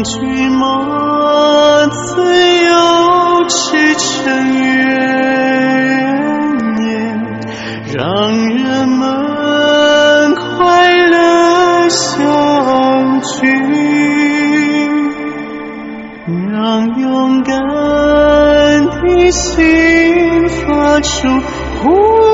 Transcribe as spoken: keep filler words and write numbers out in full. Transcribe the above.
让君马自由驰骋远年，让人们快乐相聚，让勇敢的心发出呼